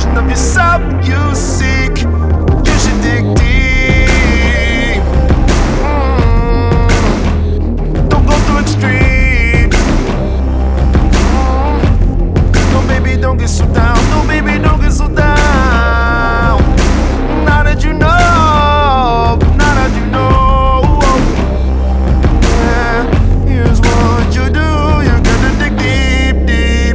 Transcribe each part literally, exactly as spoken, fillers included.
version of yourself you seek. You should dig deep. Mm. Don't go through extremes. Mm. No, baby, don't get so down. No, baby, don't get so down. Now that you know, now that you know, yeah, here's what you do. You gotta dig deep, deep.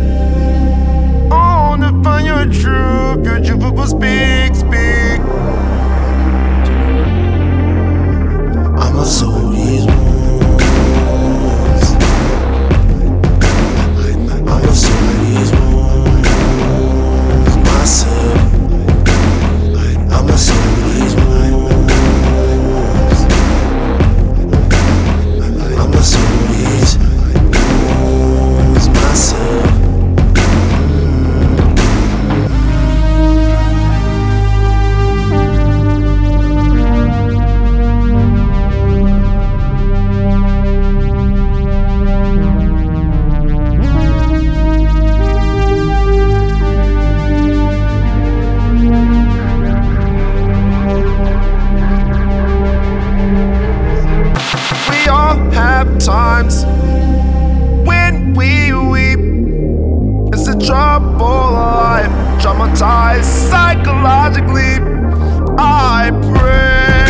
On to find your truth. Your truth will speak, speak. I'ma sow these wounds. I'ma sow these wounds myself. I'ma sow these wounds. I'ma sow these wounds myself. We all have times when we weep. It's the trouble of life, traumatized psychologically. I pray